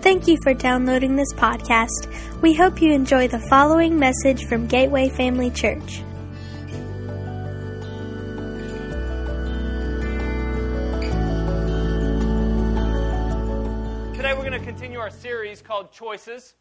Thank you for downloading this podcast. We hope you enjoy the following message from Gateway Family Church. Today we're going to continue our series called Choices.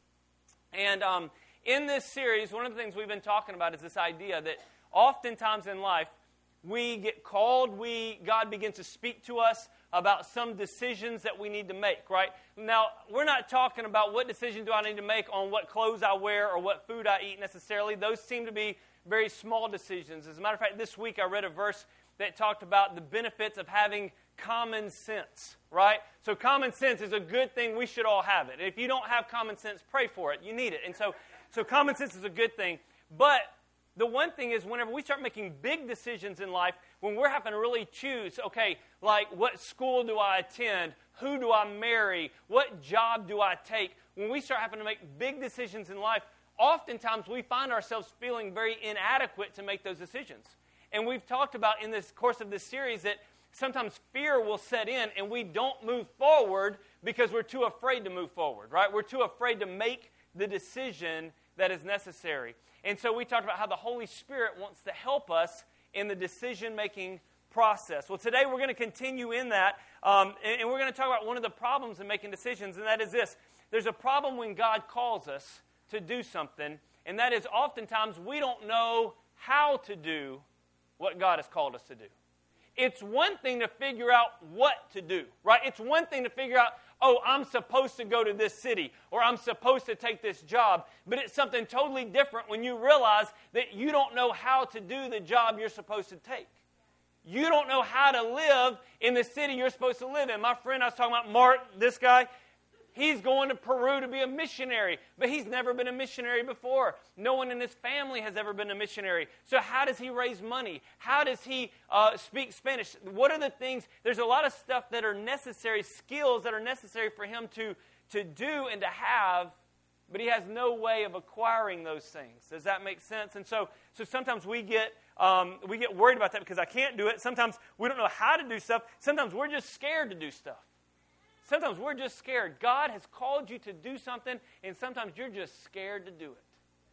And in this series, one of the things we've been talking about is this idea that oftentimes in life, we get called, God begins to speak to us about some decisions that we need to make, right? Now, we're not talking about what decision do I need to make on what clothes I wear or what food I eat necessarily. Those seem to be very small decisions. As a matter of fact, this week I read a verse that talked about the benefits of having common sense, right? So common sense is a good thing. We should all have it. If you don't have common sense, pray for it. You need it. And so common sense is a good thing. But the one thing is whenever we start making big decisions in life, when we're having to really choose, okay, like what school do I attend? Who do I marry? What job do I take? When we start having to make big decisions in life, oftentimes we find ourselves feeling very inadequate to make those decisions. And we've talked about in this course of this series that sometimes fear will set in and we don't move forward because we're too afraid to move forward, right? We're too afraid to make the decision that is necessary. And so we talked about how the Holy Spirit wants to help us in the decision-making process. Well, today we're going to continue in that, and we're going to talk about one of the problems in making decisions, and that is this. There's a problem when God calls us to do something, and that is oftentimes we don't know how to do what God has called us to do. It's one thing to figure out what to do, right? It's one thing to figure out, oh, I'm supposed to go to this city, or I'm supposed to take this job. But it's something totally different when you realize that you don't know how to do the job you're supposed to take. You don't know how to live in the city you're supposed to live in. My friend, I was talking about Mark, this guy, he's going to Peru to be a missionary, but he's never been a missionary before. No one in his family has ever been a missionary. So how does he raise money? How does he speak Spanish? What are the things? There's a lot of stuff that are necessary, skills that are necessary for him to do and to have, but he has no way of acquiring those things. Does that make sense? And so sometimes we get worried about that because I can't do it. Sometimes we don't know how to do stuff. Sometimes we're just scared to do stuff. Sometimes we're just scared. God has called you to do something, and sometimes you're just scared to do it.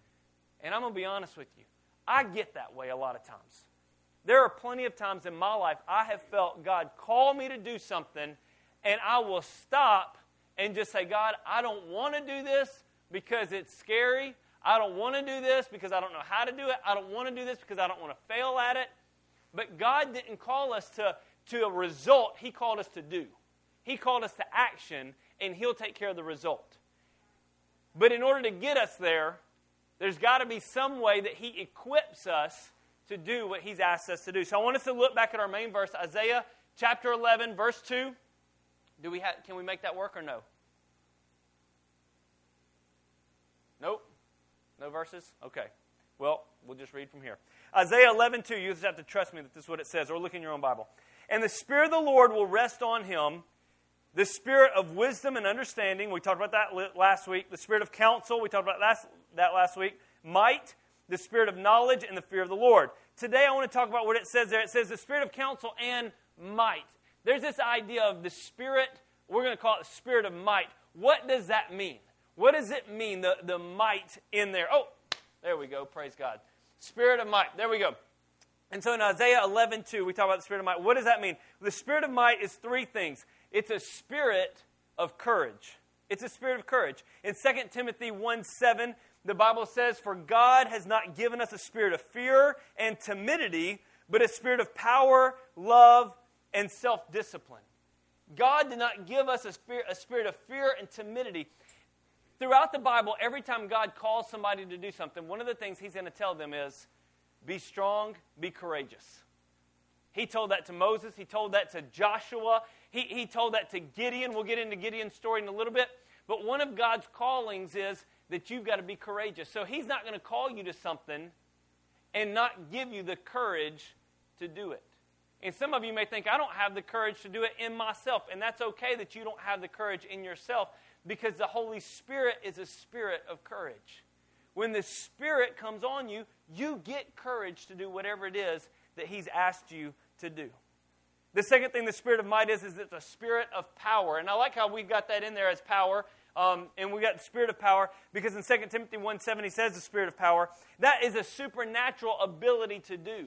And I'm going to be honest with you. I get that way a lot of times. There are plenty of times in my life I have felt God call me to do something, and I will stop and just say, God, I don't want to do this because it's scary. I don't want to do this because I don't know how to do it. I don't want to do this because I don't want to fail at it. But God didn't call us to a result. He called us to do. He called us to action, and He'll take care of the result. But in order to get us there, there's got to be some way that He equips us to do what He's asked us to do. So I want us to look back at our main verse, Isaiah chapter 11, verse 2. Can we make that work or no? Nope. No verses? Okay. Well, we'll just read from here. Isaiah 11:2. You just have to trust me that this is what it says, or look in your own Bible. And the Spirit of the Lord will rest on Him, the Spirit of wisdom and understanding. We talked about that last week. The Spirit of counsel. We talked about that last week. Might, the Spirit of knowledge, and the fear of the Lord. Today I want to talk about what it says there. It says the Spirit of counsel and might. There's this idea of the Spirit, we're going to call it the Spirit of might. What does that mean? What does it mean, the might in there? Oh, there we go. Praise God. Spirit of might. There we go. And so in Isaiah 11:2, we talk about the Spirit of might. What does that mean? The Spirit of might is three things. It's a spirit of courage. It's a spirit of courage. In 2 Timothy 1:7, the Bible says, "For God has not given us a spirit of fear and timidity, but a spirit of power, love, and self-discipline." God did not give us a spirit of fear and timidity. Throughout the Bible, every time God calls somebody to do something, one of the things He's going to tell them is, be strong, be courageous. He told that to Moses. He told that to Joshua. He told that to Gideon. We'll get into Gideon's story in a little bit. But one of God's callings is that you've got to be courageous. So He's not going to call you to something and not give you the courage to do it. And some of you may think, I don't have the courage to do it in myself. And that's okay that you don't have the courage in yourself, because the Holy Spirit is a spirit of courage. When the Spirit comes on you, you get courage to do whatever it is that He's asked you to do. The second thing the spirit of might is it's a spirit of power. And I like how we got that in there as power. And we got the spirit of power because in 2 Timothy 1:7 he says the spirit of power. That is a supernatural ability to do.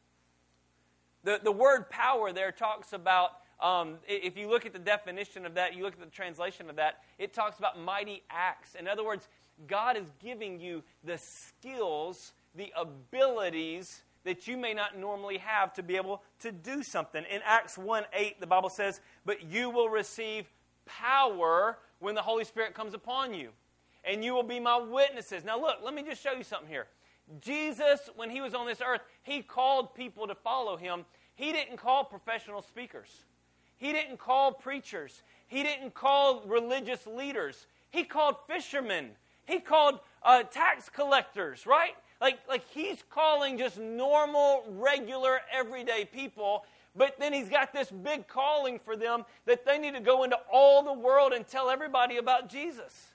The word power there talks about, if you look at the definition of that, you look at the translation of that, it talks about mighty acts. In other words, God is giving you the skills, the abilities that you may not normally have to be able to do something. In Acts 1:8, the Bible says, "But you will receive power when the Holy Spirit comes upon you, and you will be my witnesses." Now look, let me just show you something here. Jesus, when he was on this earth, he called people to follow him. He didn't call professional speakers. He didn't call preachers. He didn't call religious leaders. He called fishermen. He called tax collectors, right? Like he's calling just normal, regular, everyday people, but then he's got this big calling for them that they need to go into all the world and tell everybody about Jesus.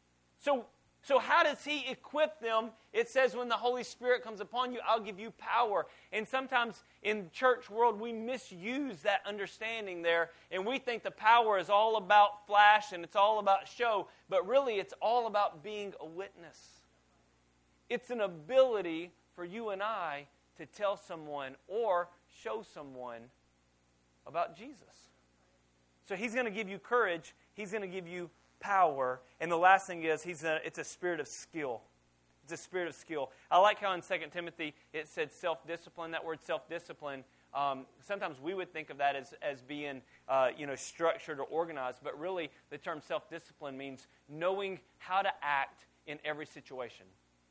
So how does he equip them? It says when the Holy Spirit comes upon you, I'll give you power. And sometimes in church world, we misuse that understanding there, and we think the power is all about flash and it's all about show, but really it's all about being a witness. It's an ability for you and I to tell someone or show someone about Jesus. So he's going to give you courage. He's going to give you power. And the last thing is, it's a spirit of skill. It's a spirit of skill. I like how in 2 Timothy it said self-discipline. That word self-discipline, sometimes we would think of that as being structured or organized, but really the term self-discipline means knowing how to act in every situation.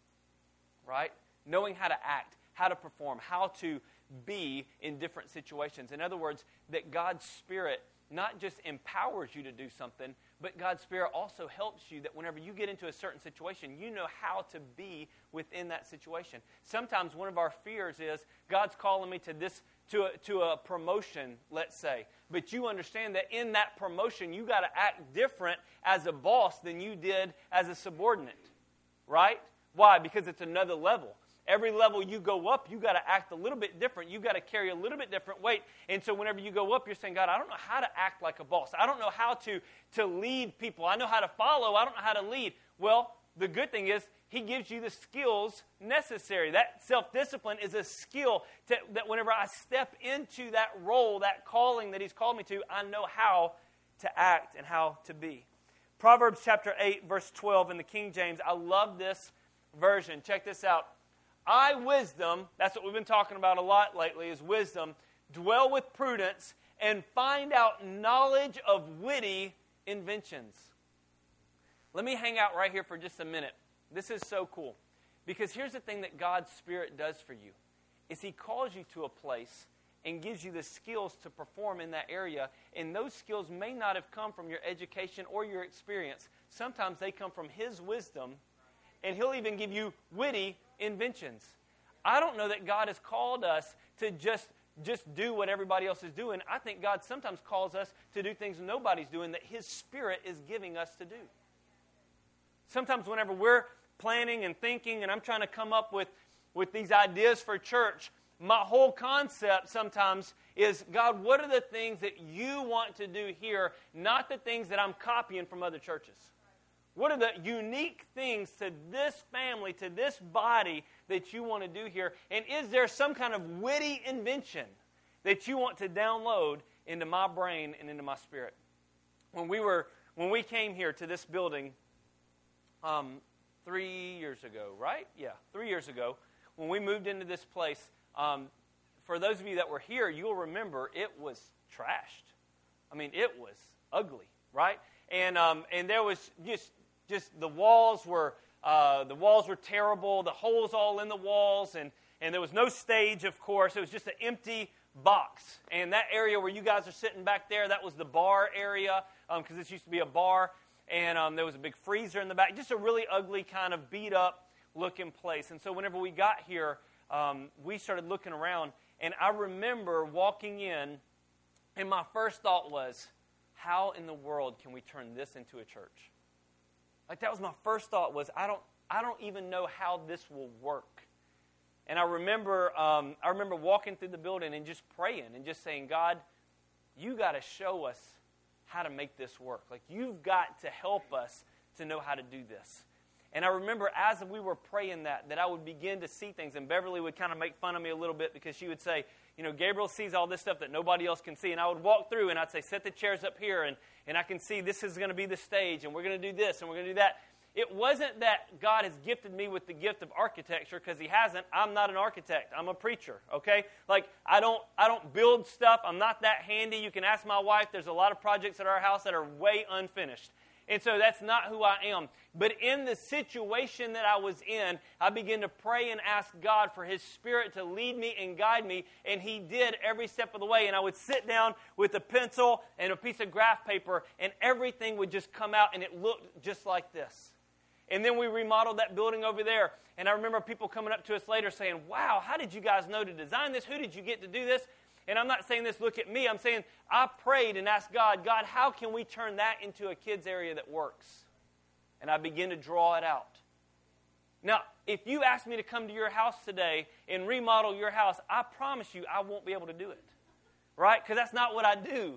Right? Knowing how to act, how to perform, how to be in different situations. In other words, that God's Spirit not just empowers you to do something, but God's Spirit also helps you that whenever you get into a certain situation, you know how to be within that situation. Sometimes one of our fears is, God's calling me to a promotion, let's say. But you understand that in that promotion, you got to act different as a boss than you did as a subordinate. Right? Why? Because it's another level. Every level you go up, you got to act a little bit different. You got to carry a little bit different weight. And so whenever you go up, you're saying, God, I don't know how to act like a boss. I don't know how to lead people. I know how to follow. I don't know how to lead. Well, the good thing is he gives you the skills necessary. That self-discipline is a skill that whenever I step into that role, that calling that he's called me to, I know how to act and how to be. Proverbs chapter 8, verse 12 in the King James. I love this version. Check this out. I, wisdom, that's what we've been talking about a lot lately, is wisdom, dwell with prudence and find out knowledge of witty inventions. Let me hang out right here for just a minute. This is so cool. Because here's the thing that God's Spirit does for you, is he calls you to a place and gives you the skills to perform in that area. And those skills may not have come from your education or your experience. Sometimes they come from his wisdom, and he'll even give you witty inventions. I don't know that God has called us to just do what everybody else is doing. I think God sometimes calls us to do things nobody's doing that his Spirit is giving us to do. Sometimes whenever we're planning and thinking and I'm trying to come up with these ideas for church, my whole concept sometimes is, God, what are the things that you want to do here, not the things that I'm copying from other churches? What are the unique things to this family, to this body that you want to do here? And is there some kind of witty invention that you want to download into my brain and into my spirit? When we came here to this building 3 years ago, right? Yeah, 3 years ago, when we moved into this place, for those of you that were here, you'll remember it was trashed. I mean, it was ugly, right? And there was just the walls were terrible. The holes all in the walls, and there was no stage, of course. It was just an empty box. And that area where you guys are sitting back there, that was the bar area, because this used to be a bar. And there was a big freezer in the back. Just a really ugly kind of beat up looking place. And so whenever we got here, we started looking around, and I remember walking in, and my first thought was, how in the world can we turn this into a church? Like, that was my first thought, was I don't even know how this will work. And I remember walking through the building and just praying and just saying, God, you got to show us how to make this work. Like, you've got to help us to know how to do this. And I remember as we were praying that I would begin to see things. And Beverly would kind of make fun of me a little bit because she would say, Gabriel sees all this stuff that nobody else can see. And I would walk through and I'd say, set the chairs up here. And I can see this is going to be the stage. And we're going to do this and we're going to do that. It wasn't that God has gifted me with the gift of architecture, because He hasn't. I'm not an architect. I'm a preacher, okay? Like, I don't build stuff. I'm not that handy. You can ask my wife. There's a lot of projects at our house that are way unfinished. And so that's not who I am. But in the situation that I was in, I began to pray and ask God for His Spirit to lead me and guide me. And He did every step of the way. And I would sit down with a pencil and a piece of graph paper, and everything would just come out, and it looked just like this. And then we remodeled that building over there. And I remember people coming up to us later saying, wow, how did you guys know to design this? Who did you get to do this? And I'm not saying this, look at me. I'm saying I prayed and asked God, how can we turn that into a kids area that works? And I began to draw it out. Now, if you ask me to come to your house today and remodel your house, I promise you I won't be able to do it. Right? Because that's not what I do.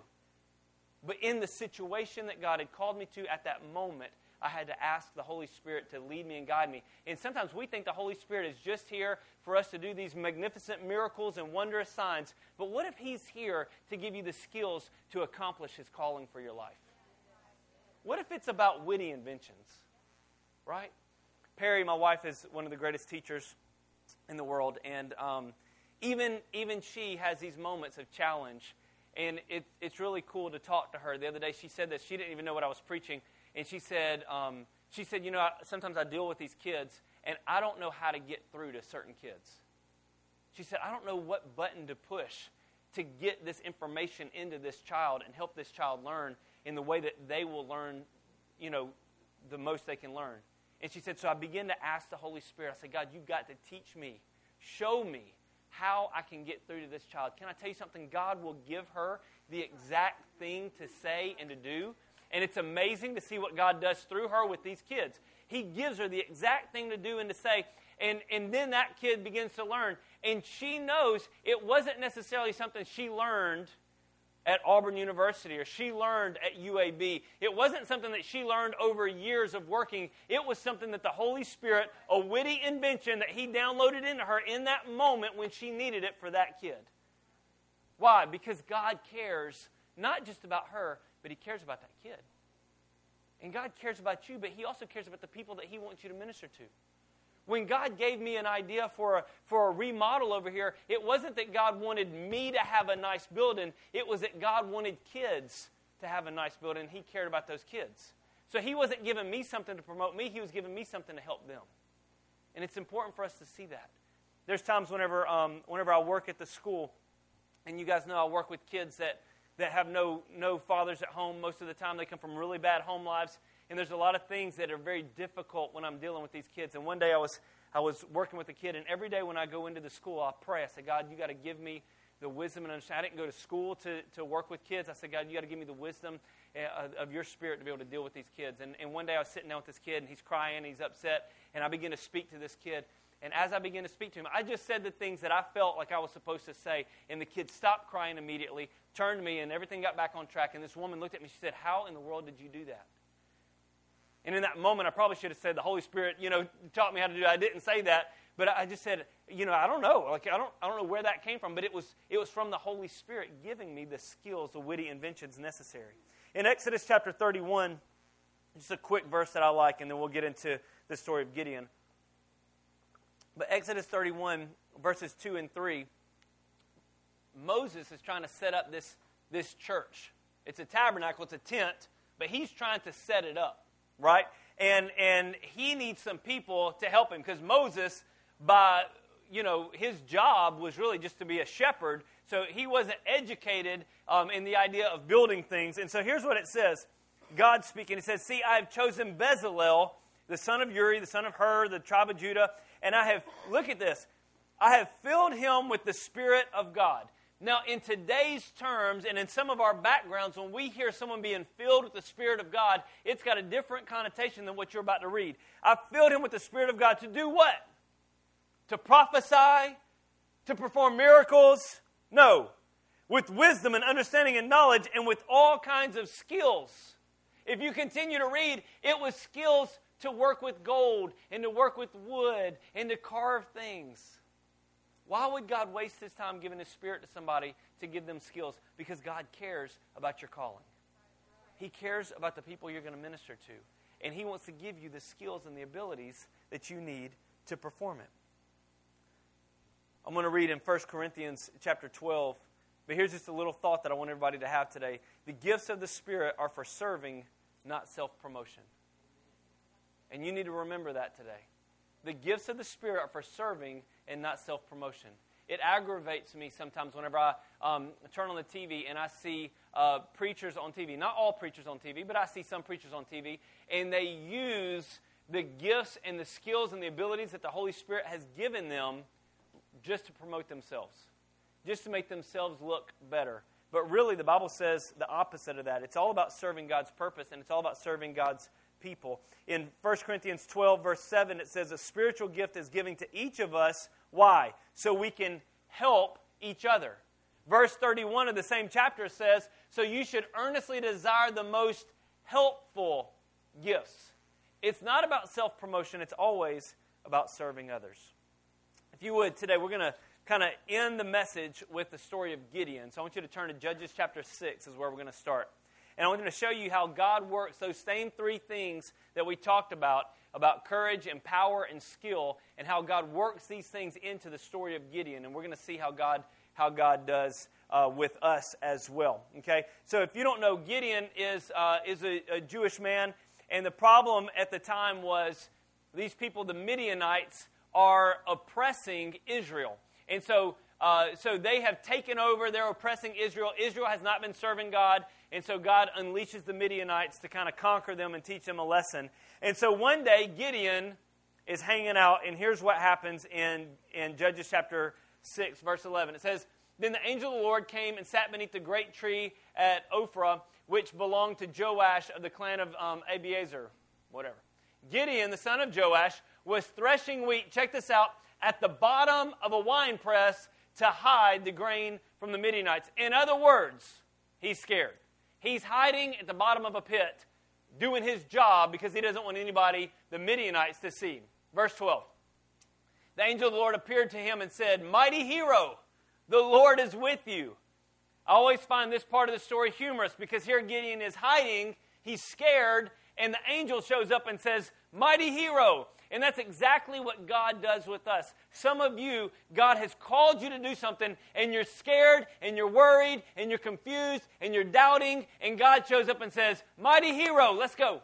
But in the situation that God had called me to at that moment, I had to ask the Holy Spirit to lead me and guide me. And sometimes we think the Holy Spirit is just here for us to do these magnificent miracles and wondrous signs. But what if He's here to give you the skills to accomplish His calling for your life? What if it's about witty inventions? Right? Perry, my wife, is one of the greatest teachers in the world. And even she has these moments of challenge. And it's really cool to talk to her. The other day she said this. She didn't even know what I was preaching. And she said, sometimes I deal with these kids, and I don't know how to get through to certain kids. She said, I don't know what button to push to get this information into this child and help this child learn in the way that they will learn, the most they can learn. And she said, so I began to ask the Holy Spirit. I said, God, you've got to teach me, show me how I can get through to this child. Can I tell you something? God will give her the exact thing to say and to do. And it's amazing to see what God does through her with these kids. He gives her the exact thing to do and to say, and then that kid begins to learn. And she knows it wasn't necessarily something she learned at Auburn University or she learned at UAB. It wasn't something that she learned over years of working. It was something that the Holy Spirit, a witty invention that He downloaded into her in that moment when she needed it for that kid. Why? Because God cares not just about her, but He cares about that kid. And God cares about you, but He also cares about the people that He wants you to minister to. When God gave me an idea for a remodel over here, it wasn't that God wanted me to have a nice building. It was that God wanted kids to have a nice building. He cared about those kids. So He wasn't giving me something to promote me. He was giving me something to help them. And it's important for us to see that. There's times whenever I work at the school, and you guys know I work with kids that have no fathers at home. Most of the time they come from really bad home lives. And there's a lot of things that are very difficult when I'm dealing with these kids. And one day I was working with a kid, and every day when I go into the school, I pray. I say, God, you got to give me the wisdom and understanding. I didn't go to school to work with kids. I said, God, you got to give me the wisdom of your Spirit to be able to deal with these kids. And one day I was sitting down with this kid, and he's crying, he's upset, and I begin to speak to this kid. And as I began to speak to him, I just said the things that I felt like I was supposed to say. And the kid stopped crying immediately, turned to me, and everything got back on track. And this woman looked at me. She said, how in the world did you do that? And in that moment, I probably should have said, the Holy Spirit, taught me how to do it. I didn't say that. But I just said, I don't know. Like, I don't know where that came from. But it was from the Holy Spirit giving me the skills, the witty inventions necessary. In Exodus chapter 31, just a quick verse that I like, and then we'll get into the story of Gideon. But Exodus 31, verses 2 and 3, Moses is trying to set up this church. It's a tabernacle, it's a tent, but he's trying to set it up, right? And he needs some people to help him, because Moses, his job was really just to be a shepherd, so he wasn't educated in the idea of building things. And so here's what it says. God speaking, it says, see, I have chosen Bezalel, the son of Uri, the son of Hur, the tribe of Judah, and look at this, I have filled him with the Spirit of God. Now, in today's terms, and in some of our backgrounds, when we hear someone being filled with the Spirit of God, it's got a different connotation than what you're about to read. I filled him with the Spirit of God to do what? To prophesy? To perform miracles? No. with wisdom and understanding and knowledge, and with all kinds of skills. If you continue to read, it was skills to work with gold and to work with wood and to carve things. Why would God waste His time giving His Spirit to somebody to give them skills? Because God cares about your calling. He cares about the people you're going to minister to. And He wants to give you the skills and the abilities that you need to perform it. I'm going to read in 1 Corinthians chapter 12. But here's just a little thought that I want everybody to have today. The gifts of the Spirit are for serving, not self-promotion. And you need to remember that today. The gifts of the Spirit are for serving and not self-promotion. It aggravates me sometimes whenever I turn on the TV and I see preachers on TV. Not all preachers on TV, but I see some preachers on TV. And they use the gifts and the skills and the abilities that the Holy Spirit has given them just to promote themselves. Just to make themselves look better. But really, the Bible says the opposite of that. It's all about serving God's purpose, and it's all about serving God's people. In 1 Corinthians 12, verse 7, it says, a spiritual gift is given to each of us. Why? So we can help each other. Verse 31 of the same chapter says, so you should earnestly desire the most helpful gifts. It's not about self-promotion. It's always about serving others. If you would, today we're going to kind of end the message with the story of Gideon. So I want you to turn to Judges chapter 6 is where we're going to start. And I want to show you how God works those same three things that we talked about courage and power and skill, and how God works these things into the story of Gideon. And we're going to see how God does with us as well. Okay? So if you don't know, Gideon is a Jewish man, and the problem at the time was these people, the Midianites, are oppressing Israel. And so they have taken over. They're oppressing Israel. Israel has not been serving God. And so God unleashes the Midianites to kind of conquer them and teach them a lesson. And so one day, Gideon is hanging out. And here's what happens in Judges chapter 6, verse 11. It says, then the angel of the Lord came and sat beneath the great tree at Ophrah, which belonged to Joash of the clan of Abiezer. Whatever. Gideon, the son of Joash, was threshing wheat. Check this out. At the bottom of a wine press to hide the grain from the Midianites. In other words, he's scared. He's hiding at the bottom of a pit, doing his job because he doesn't want anybody, the Midianites, to see him. Verse 12. The angel of the Lord appeared to him and said, mighty hero, the Lord is with you. I always find this part of the story humorous because here Gideon is hiding, he's scared, and the angel shows up and says, mighty hero. And that's exactly what God does with us. Some of you, God has called you to do something, and you're scared, and you're worried, and you're confused, and you're doubting, and God shows up and says, mighty hero, let's go.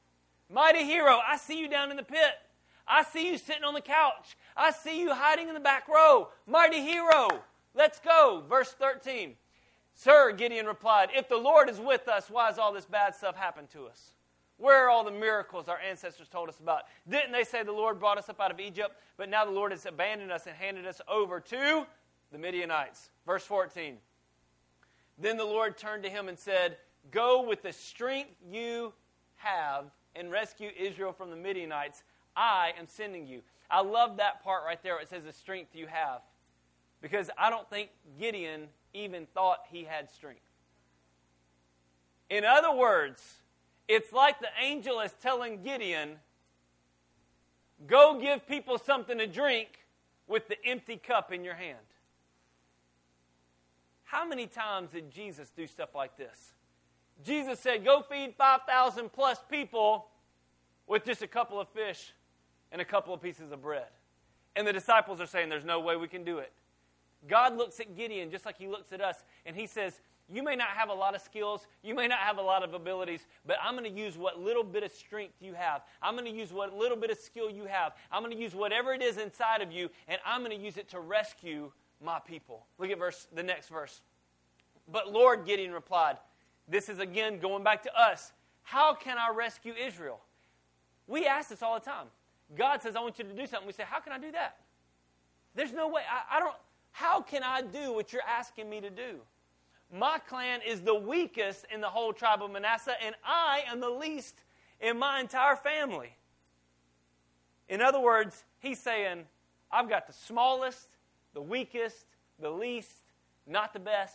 Mighty hero, I see you down in the pit. I see you sitting on the couch. I see you hiding in the back row. Mighty hero, let's go. Verse 13. Sir, Gideon replied, if the Lord is with us, why has all this bad stuff happened to us? Where are all the miracles our ancestors told us about? Didn't they say the Lord brought us up out of Egypt, but now the Lord has abandoned us and handed us over to the Midianites? Verse 14. Then the Lord turned to him and said, go with the strength you have and rescue Israel from the Midianites. I am sending you. I love that part right there. It says the strength you have. Because I don't think Gideon even thought he had strength. In other words, it's like the angel is telling Gideon, go give people something to drink with the empty cup in your hand. How many times did Jesus do stuff like this? Jesus said, go feed 5,000 plus people with just a couple of fish and a couple of pieces of bread. And the disciples are saying, there's no way we can do it. God looks at Gideon just like he looks at us, and he says, you may not have a lot of skills, you may not have a lot of abilities, but I'm going to use what little bit of strength you have. I'm going to use what little bit of skill you have. I'm going to use whatever it is inside of you, and I'm going to use it to rescue my people. Look at the next verse. But Lord, Gideon replied, this is again going back to us. How can I rescue Israel? We ask this all the time. God says, I want you to do something. We say, how can I do that? There's no way. How can I do what you're asking me to do? My clan is the weakest in the whole tribe of Manasseh, and I am the least in my entire family. In other words, he's saying, I've got the smallest, the weakest, the least, not the best.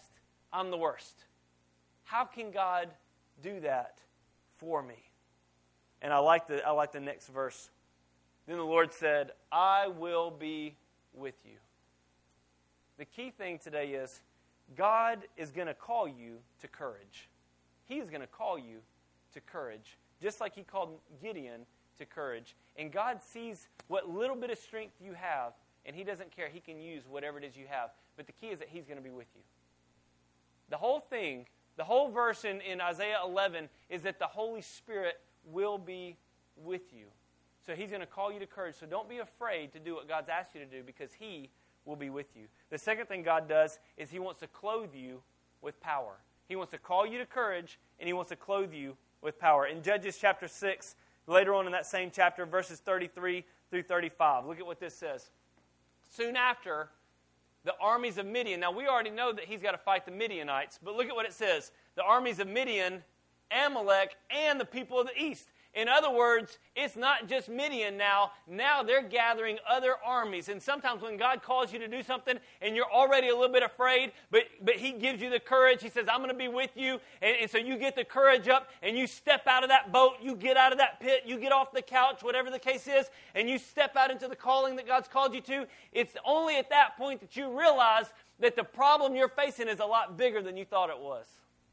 I'm the worst. How can God do that for me? And I like the next verse. Then the Lord said, I will be with you. The key thing today is God is going to call you to courage. He's going to call you to courage, just like He called Gideon to courage. And God sees what little bit of strength you have, and He doesn't care. He can use whatever it is you have. But the key is that He's going to be with you. The whole thing, the whole verse in Isaiah 11 is that the Holy Spirit will be with you. So He's going to call you to courage. So don't be afraid to do what God's asked you to do, because He will be with you. The second thing God does is He wants to clothe you with power. He wants to call you to courage, and He wants to clothe you with power. In Judges chapter 6, later on in that same chapter, verses 33 through 35, look at what this says. Soon after, the armies of Midian, now we already know that he's got to fight the Midianites, but look at what it says. The armies of Midian, Amalek, and the people of the east. In other words, it's not just Midian now. Now they're gathering other armies. And sometimes when God calls you to do something and you're already a little bit afraid, but He gives you the courage. He says, I'm going to be with you. And so you get the courage up and you step out of that boat. You get out of that pit. You get off the couch, whatever the case is, and you step out into the calling that God's called you to. It's only at that point that you realize that the problem you're facing is a lot bigger than you thought it was.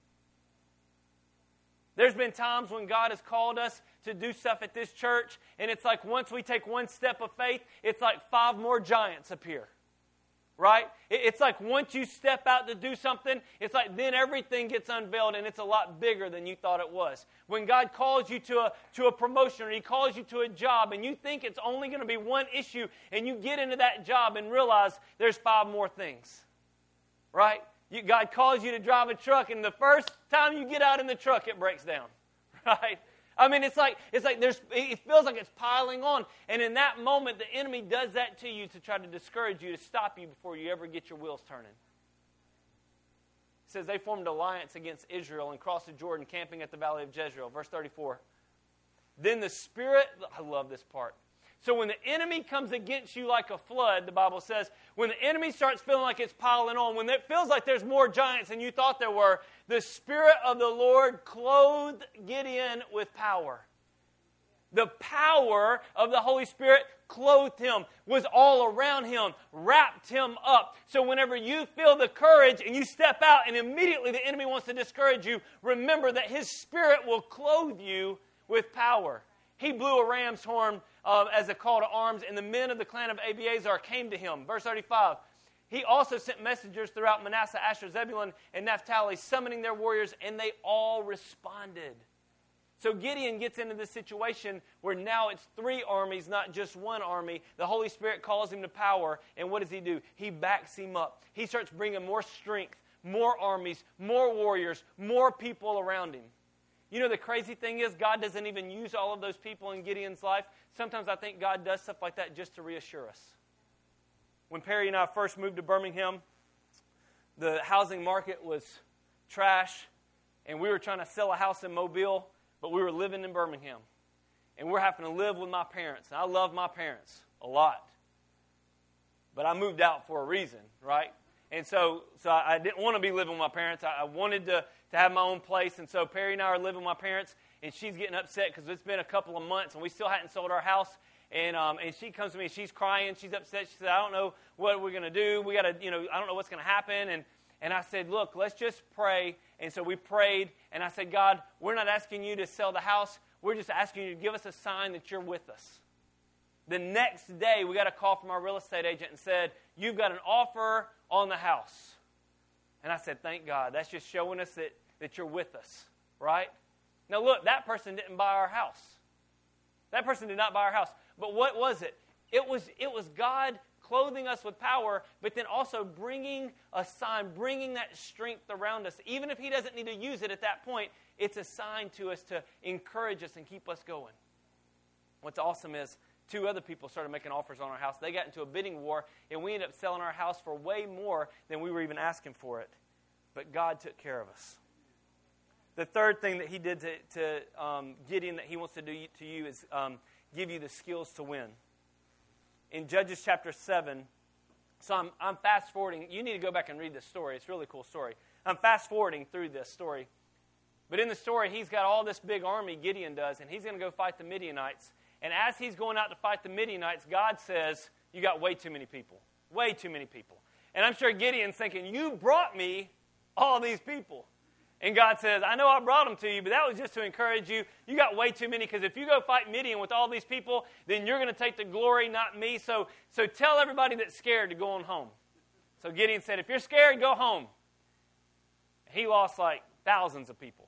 There's been times when God has called us to do stuff at this church, and it's like once we take one step of faith, it's like 5 more giants appear, right? It's like once you step out to do something, it's like then everything gets unveiled, and it's a lot bigger than you thought it was. When God calls you to a promotion, or He calls you to a job, and you think it's only going to be one issue, and you get into that job and realize there's 5 more things, right? God calls you to drive a truck, and the first time you get out in the truck, it breaks down, right? I mean, it's like it feels like it's piling on. And in that moment, the enemy does that to you to try to discourage you, to stop you before you ever get your wheels turning. It says they formed an alliance against Israel and crossed the Jordan, camping at the valley of Jezreel. Verse 34. Then the Spirit, I love this part. So when the enemy comes against you like a flood, the Bible says, when the enemy starts feeling like it's piling on, when it feels like there's more giants than you thought there were, the Spirit of the Lord clothed Gideon with power. The power of the Holy Spirit clothed him, was all around him, wrapped him up. So whenever you feel the courage and you step out and immediately the enemy wants to discourage you, remember that His Spirit will clothe you with power. He blew a ram's horn as a call to arms, and the men of the clan of Abiezar came to him. Verse 35, He also sent messengers throughout Manasseh, Asher, Zebulun, and Naphtali, summoning their warriors, and they all responded. So Gideon gets into this situation where now it's 3 armies, not just 1 army. The Holy Spirit calls him to power, and what does he do? He backs him up. He starts bringing more strength, more armies, more warriors, more people around him. You know, the crazy thing is God doesn't even use all of those people in Gideon's life. Sometimes I think God does stuff like that just to reassure us. When Perry and I first moved to Birmingham, the housing market was trash, and we were trying to sell a house in Mobile, but we were living in Birmingham. And we're having to live with my parents. And I love my parents a lot. But I moved out for a reason, right? And so I didn't want to be living with my parents. I wanted to have my own place. And so Perry and I are living with my parents, and she's getting upset because it's been a couple of months, and we still hadn't sold our house. And she comes to me, and she's crying. She's upset. She said, I don't know what we're going to do. We got to, I don't know what's going to happen. And I said, look, let's just pray. And so we prayed, and I said, God, we're not asking you to sell the house. We're just asking you to give us a sign that you're with us. The next day, we got a call from our real estate agent and said, you've got an offer on the house. And I said, thank God. That's just showing us that you're with us, right? Now, look, that person didn't buy our house. That person did not buy our house. But what was it? It was God clothing us with power, but then also bringing a sign, bringing that strength around us. Even if He doesn't need to use it at that point, it's a sign to us to encourage us and keep us going. What's awesome is 2 other people started making offers on our house. They got into a bidding war, and we ended up selling our house for way more than we were even asking for it. But God took care of us. The third thing that He did to Gideon that He wants to do to you is give you the skills to win. In Judges chapter 7, so I'm fast forwarding. You need to go back and read this story. It's a really cool story. I'm fast forwarding through this story. But in the story, he's got all this big army, Gideon does, and he's going to go fight the Midianites. And as he's going out to fight the Midianites, God says, you got way too many people. Way too many people. And I'm sure Gideon's thinking, you brought me all these people. And God says, I know I brought them to you, but that was just to encourage you. You got way too many, because if you go fight Midian with all these people, then you're going to take the glory, not me. So tell everybody that's scared to go on home. So Gideon said, if you're scared, go home. He lost like thousands of people.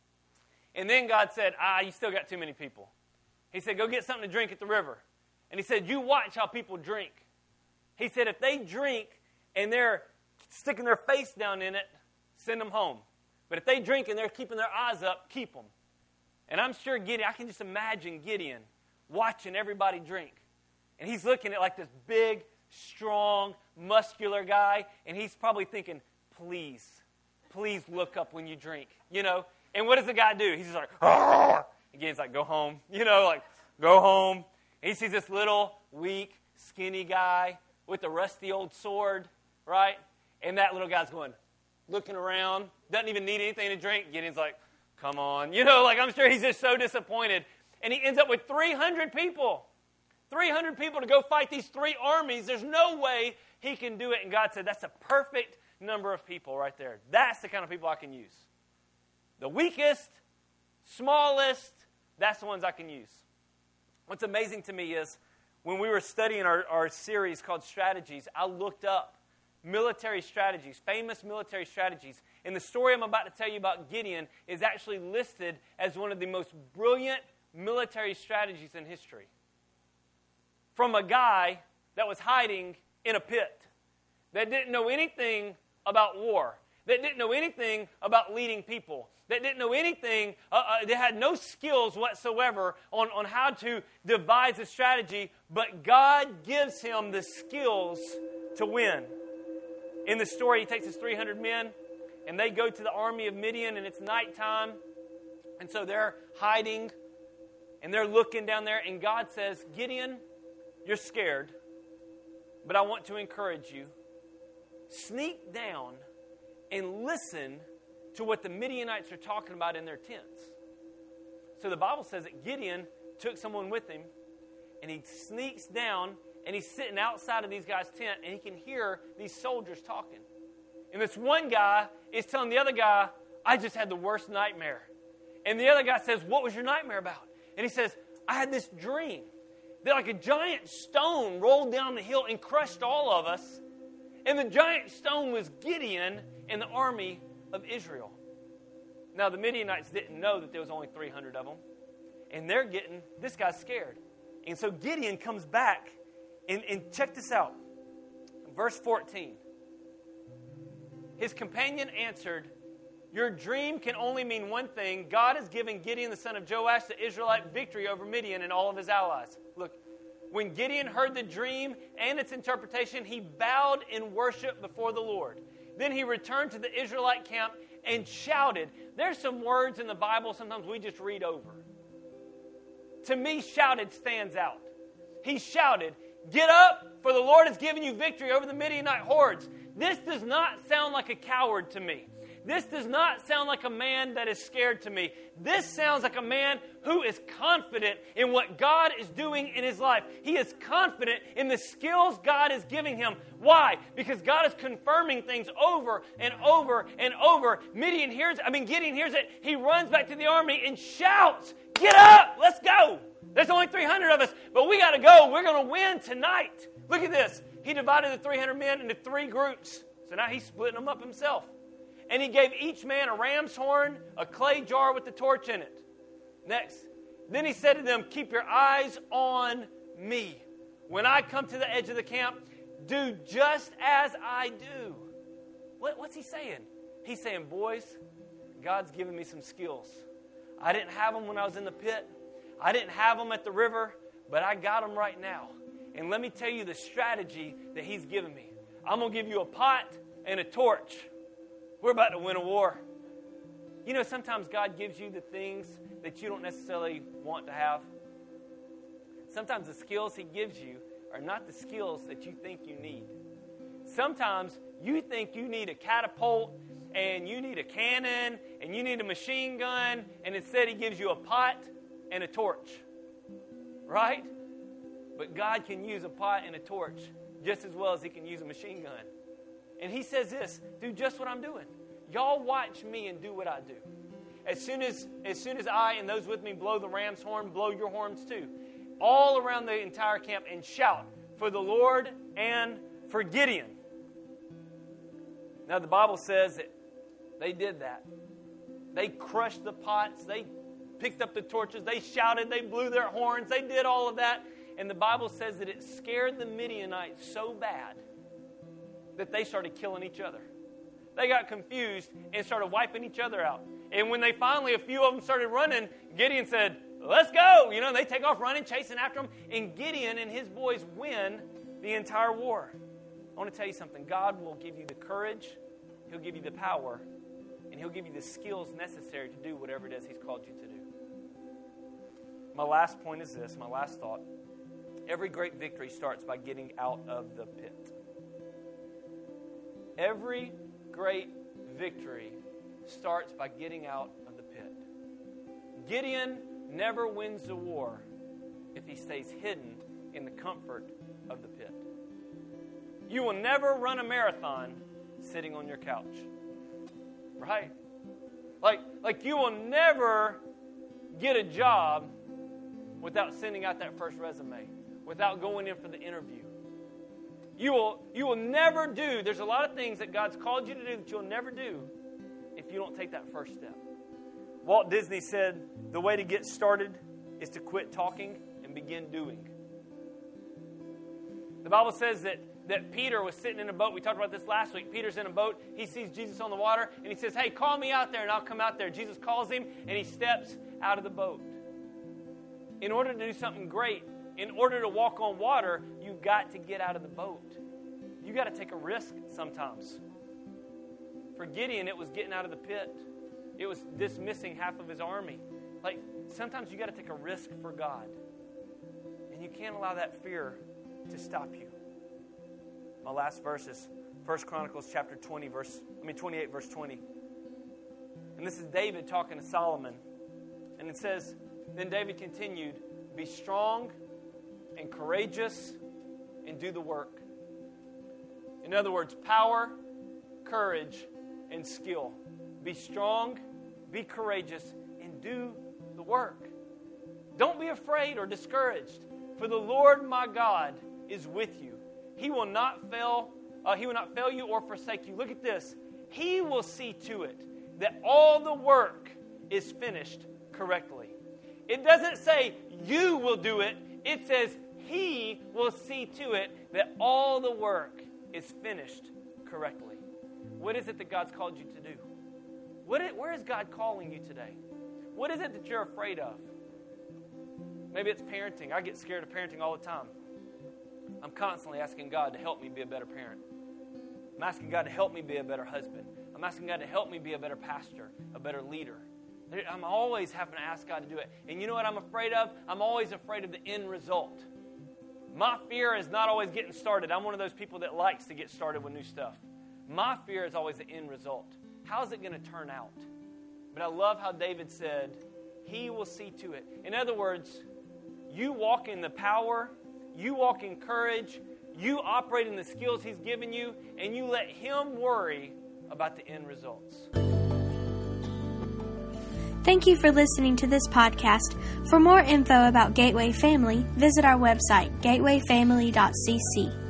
And then God said, you still got too many people. He said, go get something to drink at the river. And he said, you watch how people drink. He said, if they drink and they're sticking their face down in it, send them home. But if they drink and they're keeping their eyes up, keep them. And I'm sure Gideon, I can just imagine Gideon watching everybody drink. And he's looking at like this big, strong, muscular guy, and he's probably thinking, please look up when you drink, you know. And what does the guy do? He's just like, argh! Again, he's like, go home, you know, like, go home. And he sees this little, weak, skinny guy with a rusty old sword, right? And that little guy's going, looking around, doesn't even need anything to drink. Gideon's like, come on. You know, like I'm sure he's just so disappointed. And he ends up with 300 people. 300 people to go fight these three armies. There's no way he can do it. And God said, that's a perfect number of people right there. That's the kind of people I can use. The weakest, smallest, that's the ones I can use. What's amazing to me is when we were studying our series called Strategies, I looked up military strategies, famous military strategies. And the story I'm about to tell you about Gideon is actually listed as one of the most brilliant military strategies in history. From a guy that was hiding in a pit, that didn't know anything about war, that didn't know anything about leading people, that didn't know anything, they had no skills whatsoever on how to devise a strategy, but God gives him the skills to win. In the story, he takes his 300 men, and they go to the army of Midian, and it's nighttime, and so they're hiding, and they're looking down there, and God says, Gideon, you're scared, but I want to encourage you. Sneak down and listen to what the Midianites are talking about in their tents. So the Bible says that Gideon took someone with him, and he sneaks down, and he's sitting outside of these guys' tent, and he can hear these soldiers talking. And this one guy is telling the other guy, I just had the worst nightmare. And the other guy says, what was your nightmare about? And he says, I had this dream that like a giant stone rolled down the hill and crushed all of us. And the giant stone was Gideon and the army of Israel. Now, the Midianites didn't know that there was only 300 of them. And they're getting, this guy's scared. And so Gideon comes back, and check this out. Verse 14. His companion answered, your dream can only mean one thing. God has given Gideon the son of Joash the Israelite victory over Midian and all of his allies. Look, when Gideon heard the dream and its interpretation, he bowed in worship before the Lord. Then he returned to the Israelite camp and shouted. There's some words in the Bible sometimes we just read over. To me, shouted stands out. He shouted, get up, for the Lord has given you victory over the Midianite hordes. This does not sound like a coward to me. This does not sound like a man that is scared to me. This sounds like a man who is confident in what God is doing in his life. He is confident in the skills God is giving him. Why? Because God is confirming things over and over and over. Gideon hears it. He runs back to the army and shouts, get up, let's go. There's only 300 of us, but we got to go. We're going to win tonight. Look at this. He divided the 300 men into 3 groups. So now he's splitting them up himself. And he gave each man a ram's horn, a clay jar with the torch in it. Next. Then he said to them, keep your eyes on me. When I come to the edge of the camp, do just as I do. What's he saying? He's saying, boys, God's given me some skills. I didn't have them when I was in the pit. I didn't have them at the river, but I got them right now. And let me tell you the strategy that he's given me. I'm going to give you a pot and a torch. We're about to win a war. You know, sometimes God gives you the things that you don't necessarily want to have. Sometimes the skills he gives you are not the skills that you think you need. Sometimes you think you need a catapult and you need a cannon, and you need a machine gun, and instead He gives you a pot and a torch. Right? But God can use a pot and a torch just as well as He can use a machine gun. And He says this, do just what I'm doing. Y'all watch me and do what I do. As soon as I and those with me blow the ram's horn, blow your horns too. All around the entire camp and shout for the Lord and for Gideon. Now the Bible says that they did that. They crushed the pots. They picked up the torches. They shouted. They blew their horns. They did all of that. And the Bible says that it scared the Midianites so bad that they started killing each other. They got confused and started wiping each other out. And when they finally, a few of them started running, Gideon said, let's go. You know, they take off running, chasing after them. And Gideon and his boys win the entire war. I want to tell you something. God will give you the courage. He'll give you the power. And He'll give you the skills necessary to do whatever it is He's called you to do. My last point is this, my last thought. Every great victory starts by getting out of the pit. Every great victory starts by getting out of the pit. Gideon never wins the war if he stays hidden in the comfort of the pit. You will never run a marathon sitting on your couch. Right? Like you will never get a job without sending out that first resume, without going in for the interview. You will never do, there's a lot of things that God's called you to do that you'll never do if you don't take that first step. Walt Disney said, the way to get started is to quit talking and begin doing. The Bible says that Peter was sitting in a boat. We talked about this last week. Peter's in a boat. He sees Jesus on the water, and he says, hey, call me out there, and I'll come out there. Jesus calls him, and he steps out of the boat. In order to do something great, in order to walk on water, you've got to get out of the boat. You've got to take a risk sometimes. For Gideon, it was getting out of the pit. It was dismissing half of his army. Like, sometimes you got to take a risk for God. And you can't allow that fear to stop you. My last verse is 1 Chronicles chapter 28, verse 20. And this is David talking to Solomon. And it says, then David continued, be strong and courageous and do the work. In other words, power, courage, and skill. Be strong, be courageous, and do the work. Don't be afraid or discouraged, for the Lord my God is with you. He will not fail you or forsake you. Look at this. He will see to it that all the work is finished correctly. It doesn't say you will do it. It says He will see to it that all the work is finished correctly. What is it that God's called you to do? Where is God calling you today? What is it that you're afraid of? Maybe it's parenting. I get scared of parenting all the time. I'm constantly asking God to help me be a better parent. I'm asking God to help me be a better husband. I'm asking God to help me be a better pastor, a better leader. I'm always having to ask God to do it. And you know what I'm afraid of? I'm always afraid of the end result. My fear is not always getting started. I'm one of those people that likes to get started with new stuff. My fear is always the end result. How's it going to turn out? But I love how David said, He will see to it. In other words, you walk in the power, you walk in courage, you operate in the skills He's given you, and you let Him worry about the end results. Thank you for listening to this podcast. For more info about Gateway Family, visit our website, gatewayfamily.cc.